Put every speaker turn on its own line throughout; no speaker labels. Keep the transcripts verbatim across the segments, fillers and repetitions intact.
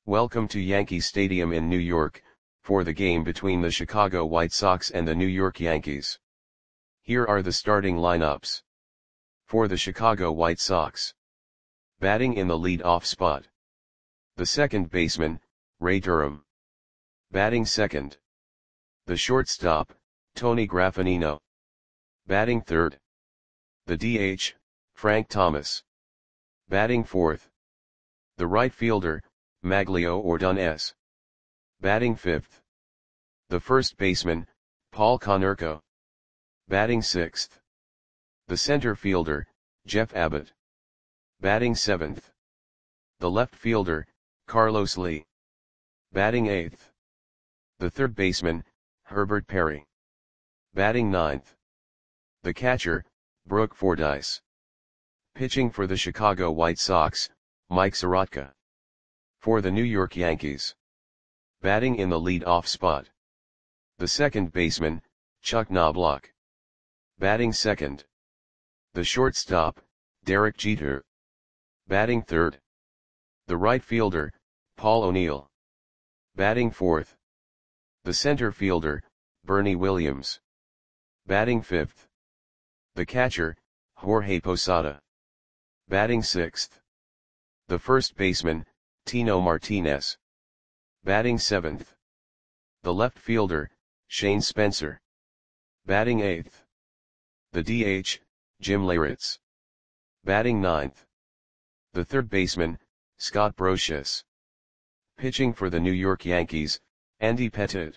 Welcome to Yankee Stadium in New York, for the game between the Chicago White Sox and the New York Yankees. Here are the starting lineups. For the Chicago White Sox. Batting in the lead-off spot. The second baseman, Ray Durham. Batting second. The shortstop, Tony Graffagnino. Batting third. The D H, Frank Thomas. Batting fourth. The right fielder, Magglio Ordonez. Batting fifth. The first baseman, Paul Konerko. Batting sixth. The center fielder, Jeff Abbott. Batting seventh. The left fielder, Carlos Lee. Batting eighth. The third baseman, Herbert Perry. Batting ninth. The catcher, Brooke Fordyce. Pitching for the Chicago White Sox, Mike Soroka. For the New York Yankees. Batting in the lead-off spot. The second baseman, Chuck Knobloch. Batting second. The shortstop, Derek Jeter. Batting third. The right fielder, Paul O'Neill. Batting fourth. The center fielder, Bernie Williams. Batting fifth. The catcher, Jorge Posada. Batting sixth. The first baseman, Tino Martinez. Batting seventh. The left fielder, Shane Spencer. Batting eighth. The D H, Jim Leyritz. Batting ninth. The third baseman, Scott Brosius. Pitching for the New York Yankees, Andy Pettitte.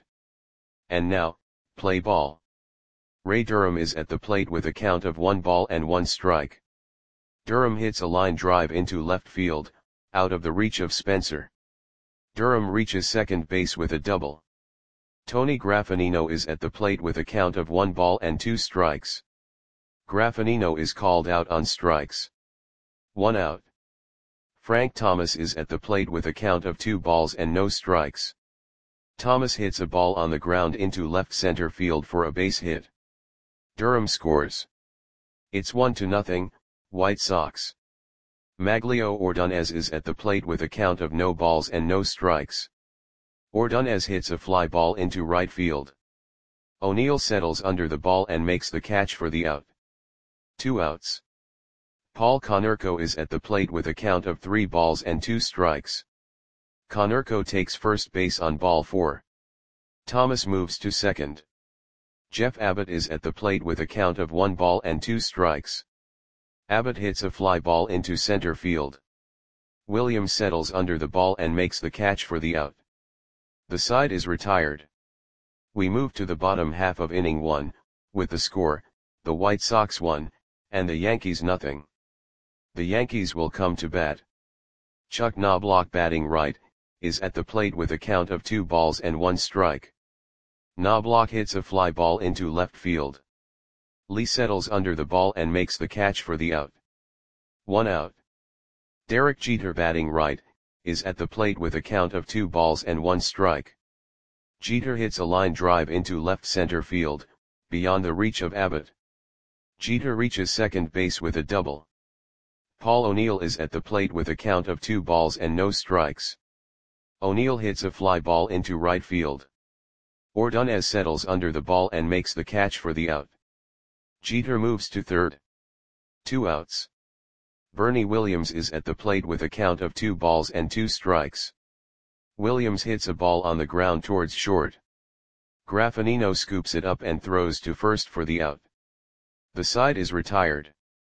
And now, play ball. Ray Durham is at the plate with a count of one ball and one strike. Durham hits a line drive into left field, out of the reach of Spencer. Durham reaches second base with a double. Tony Graffagnino is at the plate with a count of one ball and two strikes. Graffagnino is called out on strikes. One out. Frank Thomas is at the plate with a count of two balls and no strikes. Thomas hits a ball on the ground into left center field for a base hit. Durham scores. It's one to nothing, White Sox. Magglio Ordonez is at the plate with a count of no balls and no strikes. Ordonez hits a fly ball into right field. O'Neill settles under the ball and makes the catch for the out. Two outs. Paul Konerko is at the plate with a count of three balls and two strikes. Konerko takes first base on ball four. Thomas moves to second. Jeff Abbott is at the plate with a count of one ball and two strikes. Abbott hits a fly ball into center field. Williams settles under the ball and makes the catch for the out. The side is retired. We move to the bottom half of inning one, with the score, the White Sox one, and the Yankees nothing. The Yankees will come to bat. Chuck Knobloch, batting right, is at the plate with a count of two balls and one strike. Knobloch hits a fly ball into left field. Lee settles under the ball and makes the catch for the out. One out. Derek Jeter, batting right, is at the plate with a count of two balls and one strike. Jeter hits a line drive into left center field, beyond the reach of Abbott. Jeter reaches second base with a double. Paul O'Neill is at the plate with a count of two balls and no strikes. O'Neill hits a fly ball into right field. Ordonez settles under the ball and makes the catch for the out. Jeter moves to third. Two outs. Bernie Williams is at the plate with a count of two balls and two strikes. Williams hits a ball on the ground towards short. Graffagnino scoops it up and throws to first for the out. The side is retired.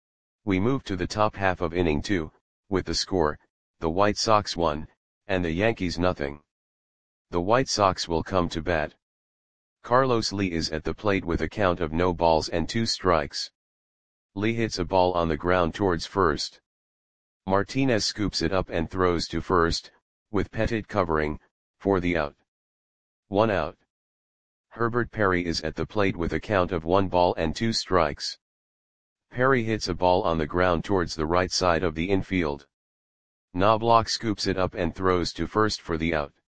We move to the top half of inning two, with the score, the White Sox one, and the Yankees nothing. The White Sox will come to bat. Carlos Lee is at the plate with a count of no balls and two strikes. Lee hits a ball on the ground towards first. Martinez scoops it up and throws to first, with Pettitte covering, for the out. One out. Herbert Perry is at the plate with a count of one ball and two strikes. Perry hits a ball on the ground towards the right side of the infield. Knobloch scoops it up and throws to first for the out.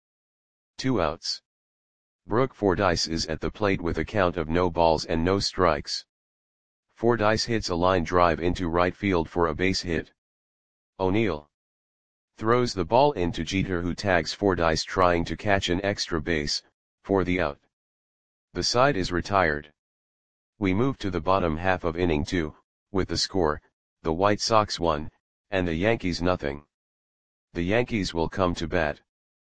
Two outs. Brooke Fordyce is at the plate with a count of no balls and no strikes. Fordyce hits a line drive into right field for a base hit. O'Neill. Throws the ball into Jeter, who tags Fordyce trying to catch an extra base, for the out. The side is retired. We move to the bottom half of inning two, with the score, the White Sox one, and the Yankees nothing. The Yankees will come to bat.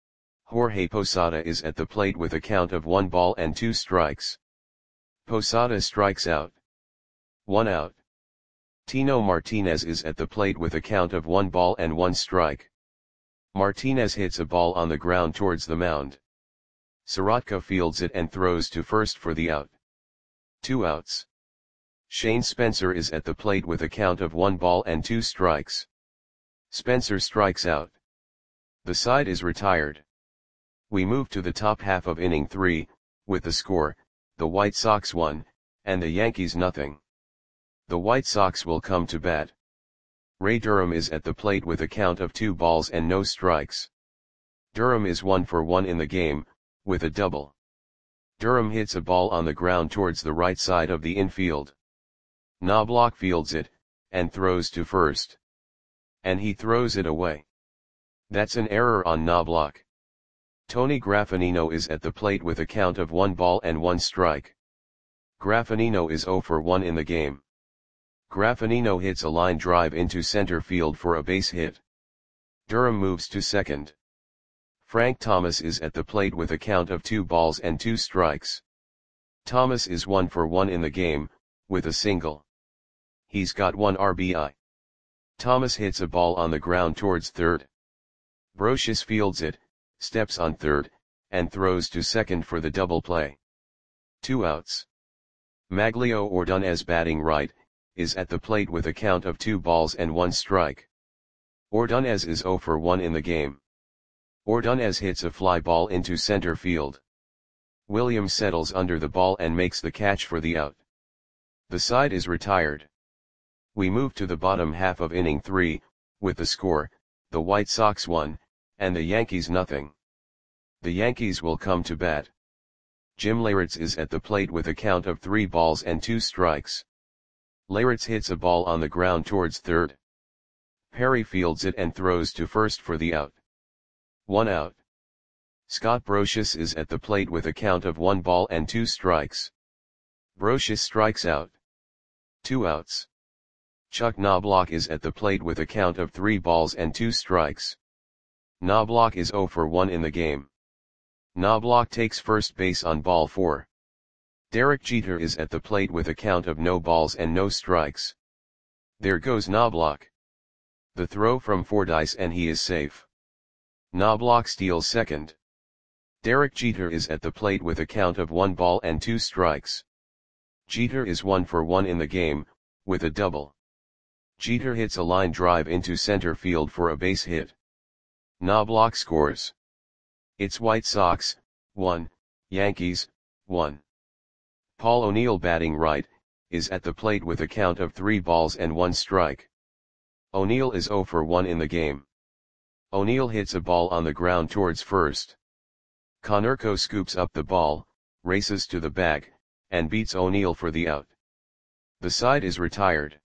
Jorge Posada is at the plate with a count of one ball and two strikes. Posada strikes out. One out. Tino Martinez is at the plate with a count of one ball and one strike. Martinez hits a ball on the ground towards the mound. Sorotka fields it and throws to first for the out. Two outs. Shane Spencer is at the plate with a count of one ball and two strikes. Spencer strikes out. The side is retired. We move to the top half of inning three, with the score, the White Sox one, and the Yankees nothing. The White Sox will come to bat. Ray Durham is at the plate with a count of two balls and no strikes. Durham is one for one in the game, with a double. Durham hits a ball on the ground towards the right side of the infield. Knobloch fields it, and throws to first. And he throws it away. That's an error on Knobloch. Tony Graffanino is at the plate with a count of one ball and one strike. Graffanino is zero for one in the game. Graffanino hits a line drive into center field for a base hit. Durham moves to second. Frank Thomas is at the plate with a count of two balls and two strikes. Thomas is one for one in the game, with a single. He's got one R B I. Thomas hits a ball on the ground towards third. Brocious fields it, steps on third, and throws to second for the double play. Two outs. Maglio Ordonez, batting right, is at the plate with a count of two balls and one strike. Ordonez is zero for one in the game. Ordonez hits a fly ball into center field. Williams settles under the ball and makes the catch for the out. The side is retired. We move to the bottom half of inning three, with the score, the White Sox one, and the Yankees nothing. The Yankees will come to bat. Jim Leyritz is at the plate with a count of three balls and two strikes. Leyritz hits a ball on the ground towards third. Perry fields it and throws to first for the out. One out. Scott Brocious is at the plate with a count of one ball and two strikes. Brocious strikes out. Two outs. Chuck Knobloch is at the plate with a count of three balls and two strikes. Knobloch is zero for one in the game. Knobloch takes first base on ball four. Derek Jeter is at the plate with a count of no balls and no strikes. There goes Knobloch. The throw from Fordyce and he is safe. Knobloch steals second. Derek Jeter is at the plate with a count of one ball and two strikes. Jeter is one for one in the game, with a double. Jeter hits a line drive into center field for a base hit. Knobloch scores. It's White Sox, one, Yankees, one. Paul O'Neill, batting right, is at the plate with a count of three balls and one strike. O'Neill is zero for one in the game. O'Neill hits a ball on the ground towards first. Konerko scoops up the ball, races to the bag, and beats O'Neill for the out. The side is retired.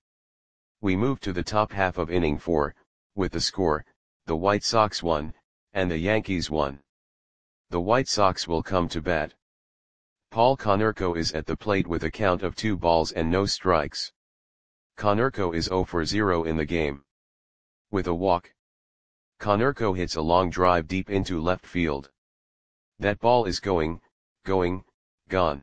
We move to the top half of inning four, with the score, the White Sox one, and the Yankees one. The White Sox will come to bat. Paul Konerko is at the plate with a count of two balls and no strikes. Konerko is zero for zero in the game. With a walk. Konerko hits a long drive deep into left field. That ball is going, going, gone.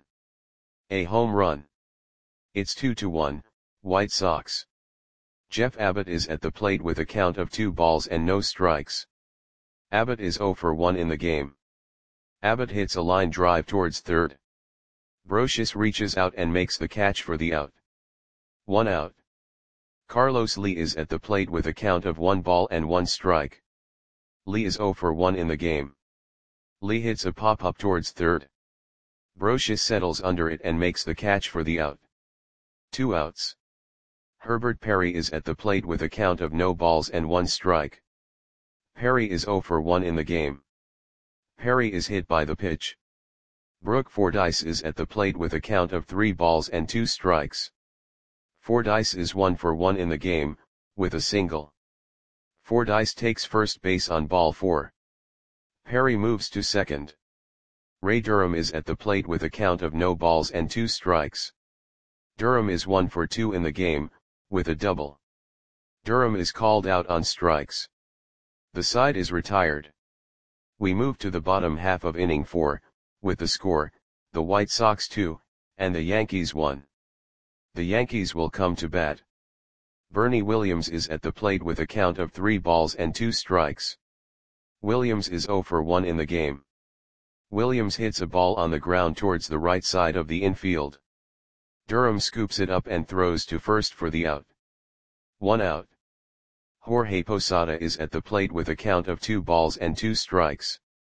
A home run. It's two to one, White Sox. Jeff Abbott is at the plate with a count of two balls and no strikes. Abbott is zero for one in the game. Abbott hits a line drive towards third. Brocious reaches out and makes the catch for the out. One out. Carlos Lee is at the plate with a count of one ball and one strike. Lee is zero for one in the game. Lee hits a pop-up towards third. Brocious settles under it and makes the catch for the out. Two outs. Herbert Perry is at the plate with a count of no balls and one strike. Perry is zero for one in the game. Perry is hit by the pitch. Brooke Fordyce is at the plate with a count of three balls and two strikes. Fordyce is one for one in the game, with a single. Fordyce takes first base on ball four. Perry moves to second. Ray Durham is at the plate with a count of no balls and two strikes. Durham is one for two in the game, with a double. Durham is called out on strikes. The side is retired. We move to the bottom half of inning four, with the score, the White Sox two, and the Yankees one. The Yankees will come to bat. Bernie Williams is at the plate with a count of three balls and two strikes. Williams is zero for one in the game. Williams hits a ball on the ground towards the right side of the infield. Durham scoops it up and throws to first for the out. One out. Jorge Posada is at the plate with a count of two balls and two strikes.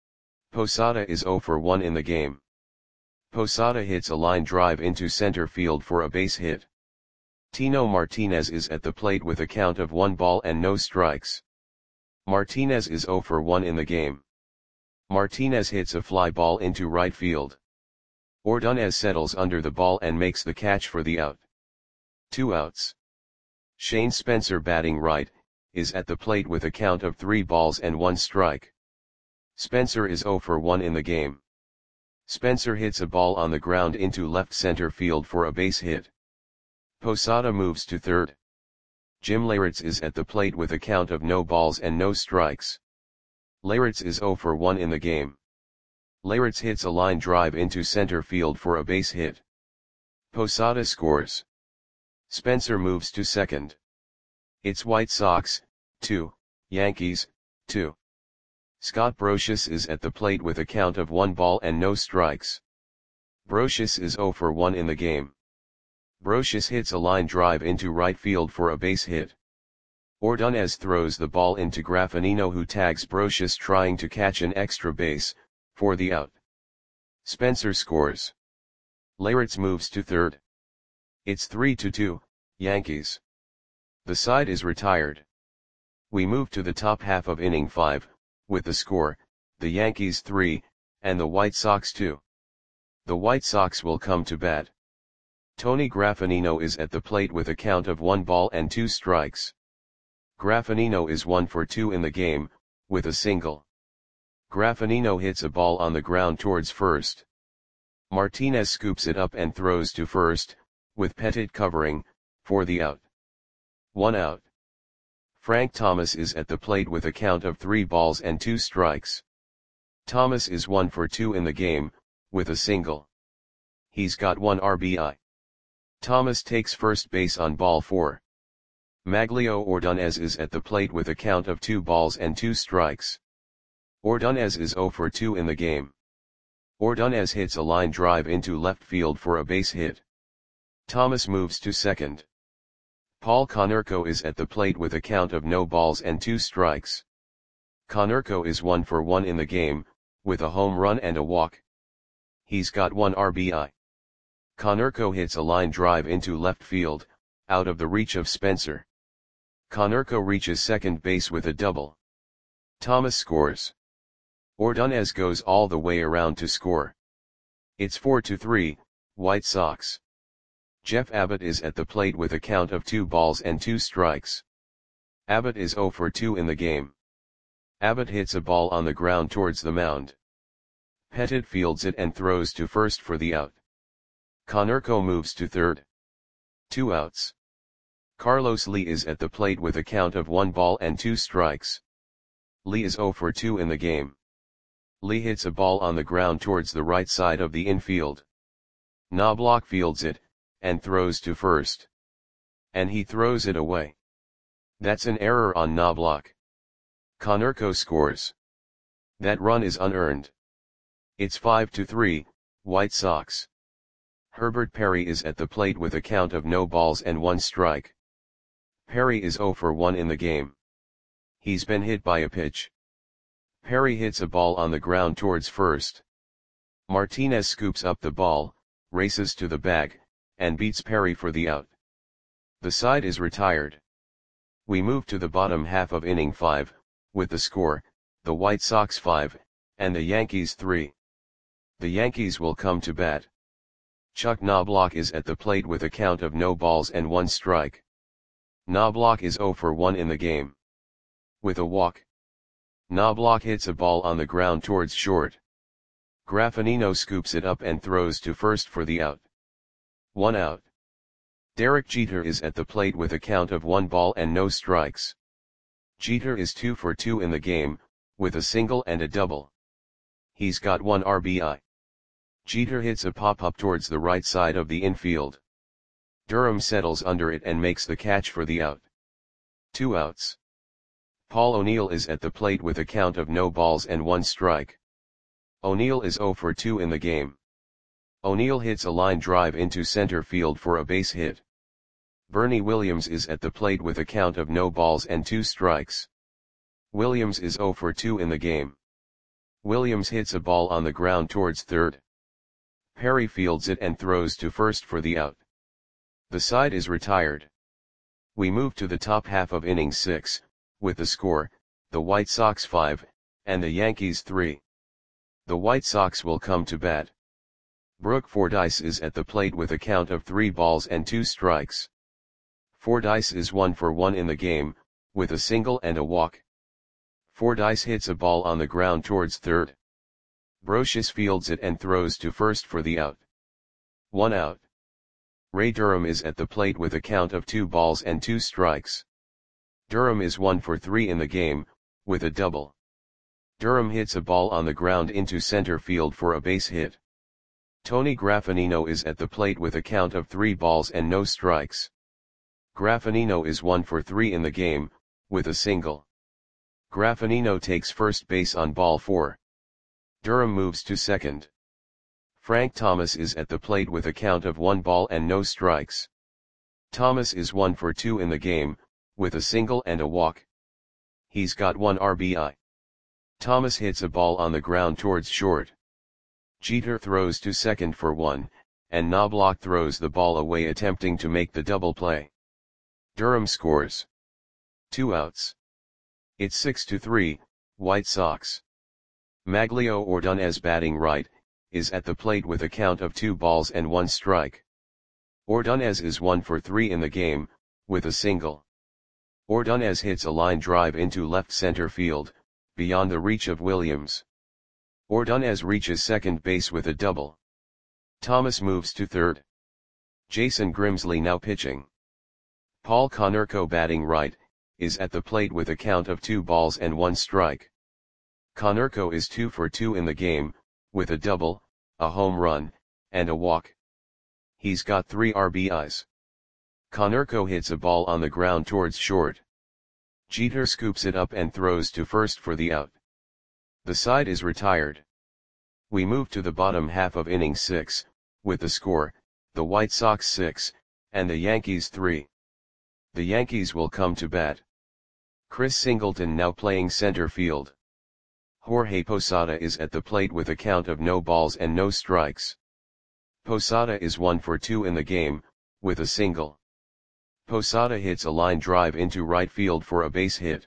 Posada is zero for one in the game. Posada hits a line drive into center field for a base hit. Tino Martinez is at the plate with a count of one ball and no strikes. Martinez is zero for one in the game. Martinez hits a fly ball into right field. Ordonez settles under the ball and makes the catch for the out. Two outs. Shane Spencer, batting right, is at the plate with a count of three balls and one strike. Spencer is zero for one in the game. Spencer hits a ball on the ground into left center field for a base hit. Posada moves to third. Jim Leyritz is at the plate with a count of no balls and no strikes. Leyritz is zero for one in the game. Leyritz hits a line drive into center field for a base hit. Posada scores. Spencer moves to second. It's White Sox, two, Yankees, two. Scott Brosius is at the plate with a count of one ball and no strikes. Brosius is zero for one in the game. Brosius hits a line drive into right field for a base hit. Ordonez throws the ball into Graffinino, who tags Brosius trying to catch an extra base, for the out. Spencer scores. Leyritz moves to third. It's three to two, Yankees. The side is retired. We move to the top half of inning five, with the score, the Yankees three, and the White Sox two. The White Sox will come to bat. Tony Graffinino is at the plate with a count of one ball and two strikes. Graffinino is one for two in the game, with a single. Graffinino hits a ball on the ground towards first. Martinez scoops it up and throws to first, with Pettit covering, for the out. One out. Frank Thomas is at the plate with a count of three balls and two strikes. Thomas is one for two in the game, with a single. He's got one R B I. Thomas takes first base on ball four. Maglio Ordonez is at the plate with a count of two balls and two strikes. Ordonez is zero for two in the game. Ordonez hits a line drive into left field for a base hit. Thomas moves to second. Paul Konerko is at the plate with a count of no balls and two strikes. Konerko is one for one in the game, with a home run and a walk. He's got one R B I. Konerko hits a line drive into left field, out of the reach of Spencer. Konerko reaches second base with a double. Thomas scores. Ordonez goes all the way around to score. It's four to three, White Sox. Jeff Abbott is at the plate with a count of two balls and two strikes. Abbott is zero for two in the game. Abbott hits a ball on the ground towards the mound. Pettit fields it and throws to first for the out. Konerko moves to third. Two outs. Carlos Lee is at the plate with a count of one ball and two strikes. Lee is zero for two in the game. Lee hits a ball on the ground towards the right side of the infield. Knobloch fields it, and throws to first. And he throws it away. That's an error on Knobloch. Konerko scores. That run is unearned. It's five to three, White Sox. Herbert Perry is at the plate with a count of no balls and one strike. Perry is zero for one in the game. He's been hit by a pitch. Perry hits a ball on the ground towards first. Martinez scoops up the ball, races to the bag, and beats Perry for the out. The side is retired. We move to the bottom half of inning five, with the score, the White Sox five, and the Yankees three. The Yankees will come to bat. Chuck Knobloch is at the plate with a count of no balls and one strike. Knobloch is zero for one in the game. with a walk. Knobloch hits a ball on the ground towards short. Graffinino scoops it up and throws to first for the out. One out. Derek Jeter is at the plate with a count of one ball and no strikes. Jeter is two for two in the game, with a single and a double. He's got one R B I. Jeter hits a pop-up towards the right side of the infield. Durham settles under it and makes the catch for the out. Two outs. Paul O'Neill is at the plate with a count of no balls and one strike. O'Neill is zero for two in the game. O'Neill hits a line drive into center field for a base hit. Bernie Williams is at the plate with a count of no balls and two strikes. Williams is zero for two in the game. Williams hits a ball on the ground towards third. Perry fields it and throws to first for the out. The side is retired. We move to the top half of inning six, with the score, the White Sox five, and the Yankees three. The White Sox will come to bat. Brooke Fordyce is at the plate with a count of three balls and two strikes. Fordyce is one for one in the game, with a single and a walk. Fordyce hits a ball on the ground towards third. Brocious fields it and throws to first for the out. One out. Ray Durham is at the plate with a count of two balls and two strikes. Durham is one for three in the game, with a double. Durham hits a ball on the ground into center field for a base hit. Tony Graffinino is at the plate with a count of three balls and no strikes. Graffinino is one for three in the game, with a single. Graffinino takes first base on ball four. Durham moves to second. Frank Thomas is at the plate with a count of one ball and no strikes. Thomas is one for two in the game, with a single and a walk. He's got one R B I. Thomas hits a ball on the ground towards short. Jeter throws to second for one, and Knobloch throws the ball away attempting to make the double play. Durham scores. Two outs. It's six to three, White Sox. Maglio Ordonez batting right, is at the plate with a count of two balls and one strike. Ordonez is one for three in the game, with a single. Ordonez hits a line drive into left center field, beyond the reach of Williams. Ordonez reaches second base with a double. Thomas moves to third. Jason Grimsley now pitching. Paul Konerko batting right, is at the plate with a count of two balls and one strike. Konerko is two for two in the game, with a double, a home run, and a walk. He's got three R B Is. Konerko hits a ball on the ground towards short. Jeter scoops it up and throws to first for the out. The side is retired. We move to the bottom half of inning six, with the score, the White Sox six, and the Yankees three. The Yankees will come to bat. Chris Singleton now playing center field. Jorge Posada is at the plate with a count of no balls and no strikes. Posada is one for two in the game, with a single. Posada hits a line drive into right field for a base hit.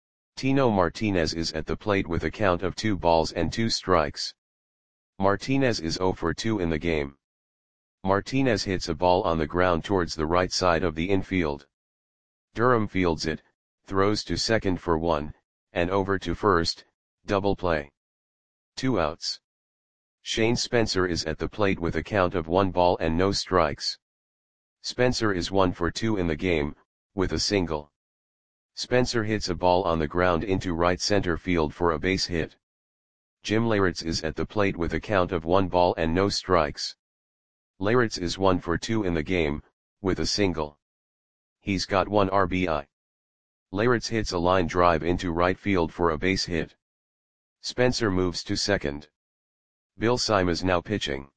Tino Martinez is at the plate with a count of two balls and two strikes. Martinez is zero for two in the game. Martinez hits a ball on the ground towards the right side of the infield. Durham fields it, throws to second for one, and over to first, double play. Two outs. Shane Spencer is at the plate with a count of one ball and no strikes. Spencer is one for two in the game, with a single. Spencer hits a ball on the ground into right center field for a base hit. Jim Leyritz is at the plate with a count of one ball and no strikes. Leyritz is one for two in the game, with a single. He's got one R B I. Leyritz hits a line drive into right field for a base hit. Spencer moves to second. Bill Simas now pitching.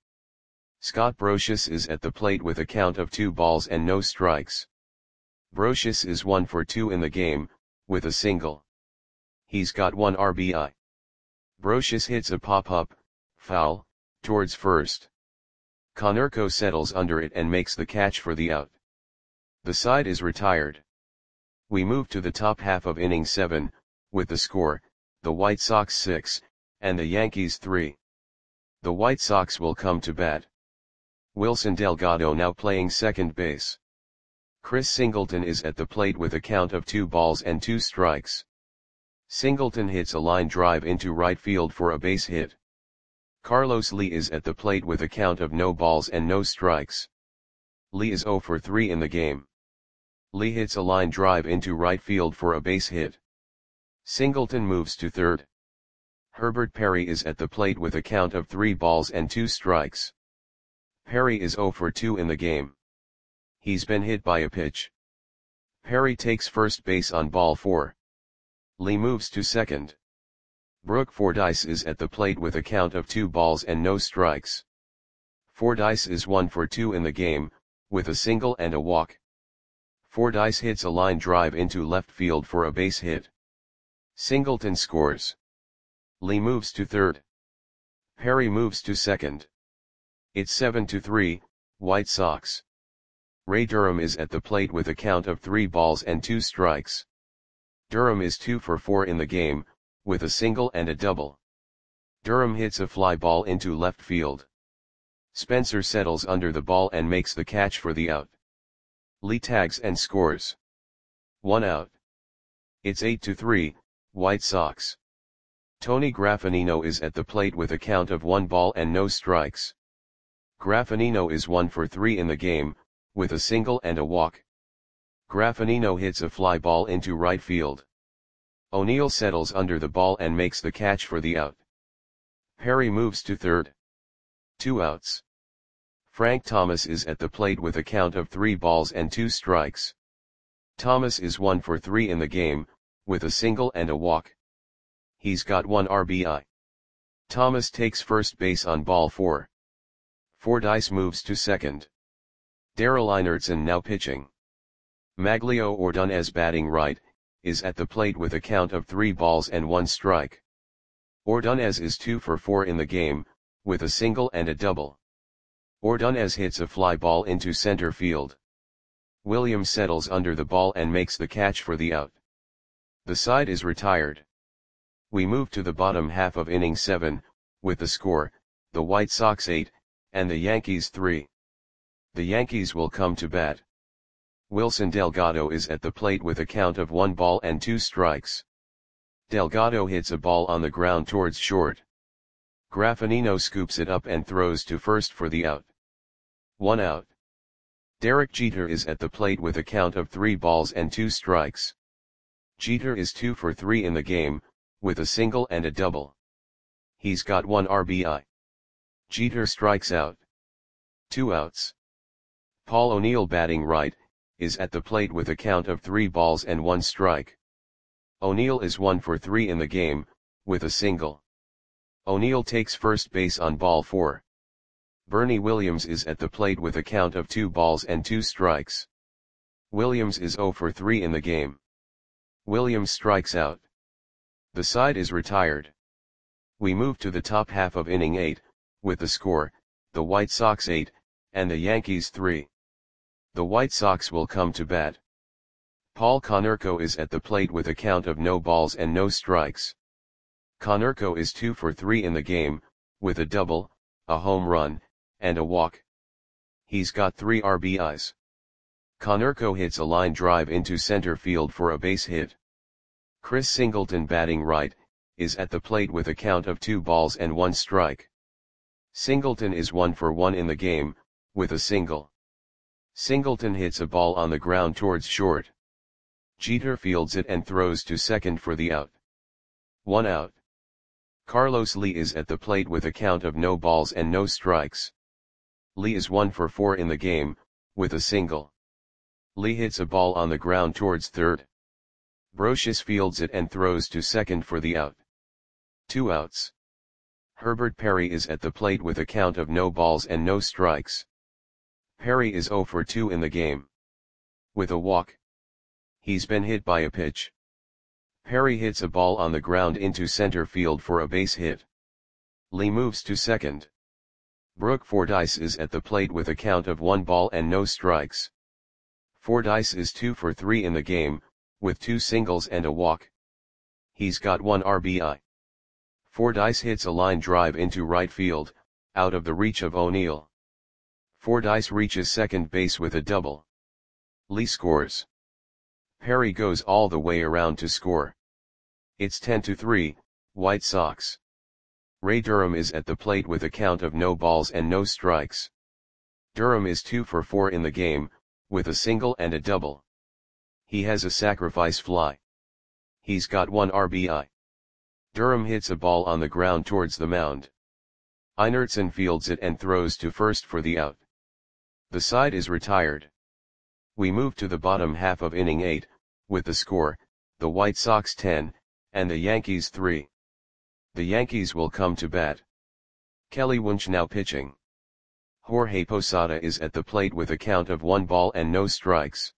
Scott Brocious is at the plate with a count of two balls and no strikes. Brocious is one for two in the game, with a single. He's got one R B I. Brocious hits a pop-up, foul, towards first. Konerko settles under it and makes the catch for the out. The side is retired. We move to the top half of inning seven, with the score, the White Sox six, and the Yankees three. The White Sox will come to bat. Wilson Delgado now playing second base. Chris Singleton is at the plate with a count of two balls and two strikes. Singleton hits a line drive into right field for a base hit. Carlos Lee is at the plate with a count of no balls and no strikes. Lee is zero for three in the game. Lee hits a line drive into right field for a base hit. Singleton moves to third. Herbert Perry is at the plate with a count of three balls and two strikes. Perry is zero for two in the game. He's been hit by a pitch. Perry takes first base on ball four. Lee moves to second. Brooke Fordyce is at the plate with a count of two balls and no strikes. Fordyce is one for two in the game, with a single and a walk. Fordyce hits a line drive into left field for a base hit. Singleton scores. Lee moves to third. Perry moves to second. It's seven to three, White Sox. Ray Durham is at the plate with a count of three balls and two strikes. Durham is two for four in the game, with a single and a double. Durham hits a fly ball into left field. Spencer settles under the ball and makes the catch for the out. Lee tags and scores. One out. It's eight to three, White Sox. Tony Graffinino is at the plate with a count of one ball and no strikes. Graffinino is one for three in the game, with a single and a walk. Graffinino hits a fly ball into right field. O'Neill settles under the ball and makes the catch for the out. Perry moves to third. Two outs. Frank Thomas is at the plate with a count of three balls and two strikes. Thomas is one for three in the game, with a single and a walk. He's got one R B I. Thomas takes first base on ball four. Fordyce moves to second. Darrell Einertson now pitching. Maglio Ordonez batting right, is at the plate with a count of three balls and one strike. Ordonez is two for four in the game, with a single and a double. Ordonez hits a fly ball into center field. Williams settles under the ball and makes the catch for the out. The side is retired. We move to the bottom half of inning seven, with the score, the White Sox eight, and the Yankees three. The Yankees will come to bat. Wilson Delgado is at the plate with a count of one ball and two strikes. Delgado hits a ball on the ground towards short. Graffinino scoops it up and throws to first for the out. One out. Derek Jeter is at the plate with a count of three balls and two strikes. Jeter is two for three in the game, with a single and a double. He's got one R B I. Jeter strikes out. Two outs. Paul O'Neill batting right, is at the plate with a count of three balls and one strike. O'Neill is one for three in the game, with a single. O'Neill takes first base on ball four. Bernie Williams is at the plate with a count of two balls and two strikes. Williams is zero for three in the game. Williams strikes out. The side is retired. We move to the top half of inning eight, with the score, the White Sox eight, and the Yankees three. The White Sox will come to bat. Paul Konerko is at the plate with a count of no balls and no strikes. Konerko is two for three in the game, with a double, a home run, and a walk. He's got three R B Is. Konerko hits a line drive into center field for a base hit. Chris Singleton batting right, is at the plate with a count of two balls and one strike. Singleton is one for one in the game, with a single. Singleton hits a ball on the ground towards short. Jeter fields it and throws to second for the out. One out. Carlos Lee is at the plate with a count of no balls and no strikes. Lee is one for four in the game, with a single. Lee hits a ball on the ground towards third. Brocious fields it and throws to second for the out. Two outs. Herbert Perry is at the plate with a count of no balls and no strikes. Perry is zero for two in the game. With a walk. He's been hit by a pitch. Perry hits a ball on the ground into center field for a base hit. Lee moves to second. Brooke Fordyce is at the plate with a count of one ball and no strikes. Fordyce is two for three in the game, with two singles and a walk. He's got one R B I. Fordyce hits a line drive into right field, out of the reach of O'Neill. Fordyce reaches second base with a double. Lee scores. Perry goes all the way around to score. It's ten to three, White Sox. Ray Durham is at the plate with a count of no balls and no strikes. Durham is two for four in the game, with a single and a double. He has a sacrifice fly. He's got one R B I. Durham hits a ball on the ground towards the mound. Einertson fields it and throws to first for the out. The side is retired. We move to the bottom half of inning eight, with the score, the White Sox ten, and the Yankees three. The Yankees will come to bat. Kelly Wunsch now pitching. Jorge Posada is at the plate with a count of one ball and no strikes.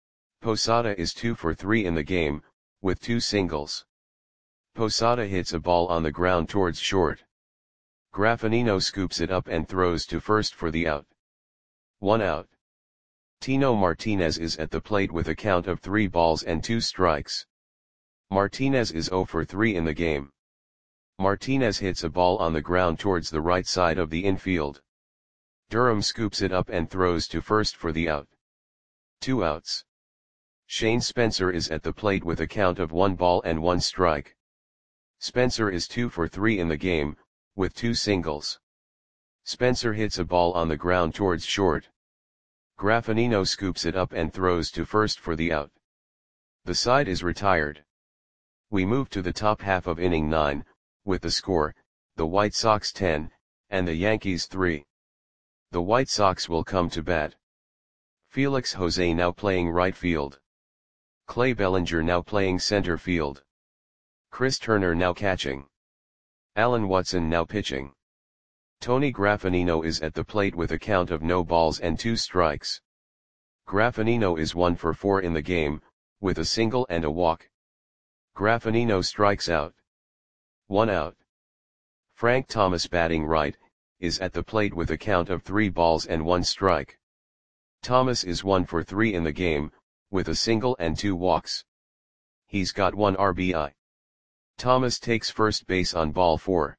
Posada is two for three in the game, with two singles. Posada hits a ball on the ground towards short. Graffinino scoops it up and throws to first for the out. One out. Tino Martinez is at the plate with a count of three balls and two strikes. Martinez is zero for three in the game. Martinez hits a ball on the ground towards the right side of the infield. Durham scoops it up and throws to first for the out. Two outs. Shane Spencer is at the plate with a count of one ball and one strike. Spencer is two for three in the game, with two singles. Spencer hits a ball on the ground towards short. Graffinino scoops it up and throws to first for the out. The side is retired. We move to the top half of inning nine, with the score, the White Sox ten, and the Yankees three. The White Sox will come to bat. Felix Jose now playing right field. Clay Bellinger now playing center field. Chris Turner now catching. Alan Watson now pitching. Tony Graffinino is at the plate with a count of no balls and two strikes. Graffinino is one for four in the game, with a single and a walk. Graffinino strikes out. One out. Frank Thomas batting right, is at the plate with a count of three balls and one strike. Thomas is one for three in the game, with a single and two walks. He's got one R B I. Thomas takes first base on ball four.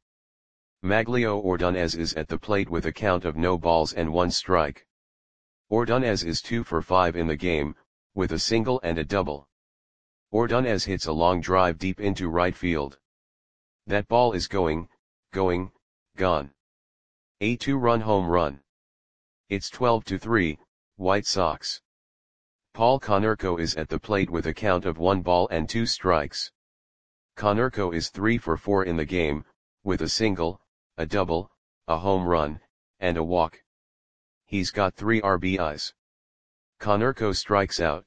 Maglio Ordonez is at the plate with a count of no balls and one strike. Ordonez is two for five in the game, with a single and a double. Ordonez hits a long drive deep into right field. That ball is going, going, gone. A two-run home run. It's twelve to three, White Sox. Paul Konerko is at the plate with a count of one ball and two strikes. Konerko is three for four in the game, with a single, a double, a home run, and a walk. He's got three R B Is. Konerko strikes out.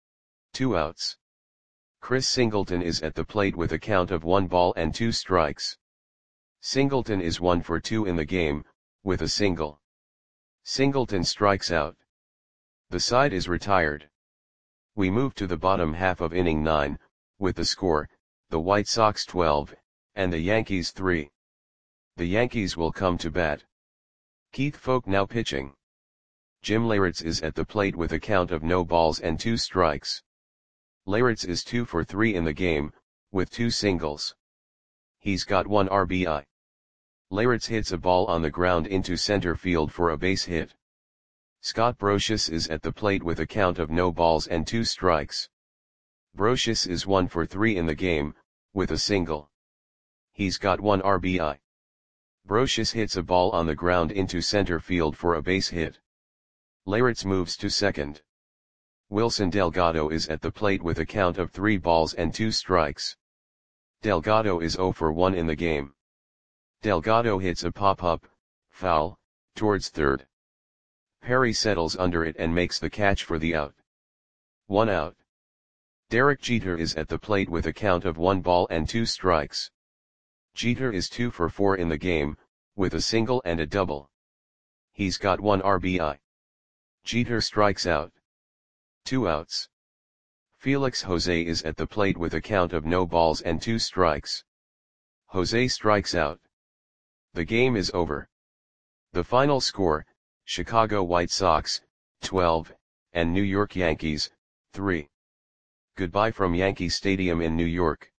Two outs. Chris Singleton is at the plate with a count of one ball and two strikes. Singleton is one for two in the game, with a single. Singleton strikes out. The side is retired. We move to the bottom half of inning nine, with the score, the White Sox twelve, and the Yankees three. The Yankees will come to bat. Keith Foulke now pitching. Jim Leyritz is at the plate with a count of no balls and two strikes. Leyritz is two for three in the game, with two singles. He's got one R B I. Leyritz hits a ball on the ground into center field for a base hit. Scott Brosius is at the plate with a count of no balls and two strikes. Brosius is one for three in the game, with a single. He's got one R B I. Brosius hits a ball on the ground into center field for a base hit. Leyritz moves to second. Wilson Delgado is at the plate with a count of three balls and two strikes. Delgado is zero for one in the game. Delgado hits a pop-up, foul, towards third. Perry settles under it and makes the catch for the out. One out. Derek Jeter is at the plate with a count of one ball and two strikes. Jeter is two for four in the game, with a single and a double. He's got one R B I. Jeter strikes out. Two outs. Felix Jose is at the plate with a count of no balls and two strikes. Jose strikes out. The game is over. The final score, Chicago White Sox, twelve, and New York Yankees, three. Goodbye from Yankee Stadium in New York.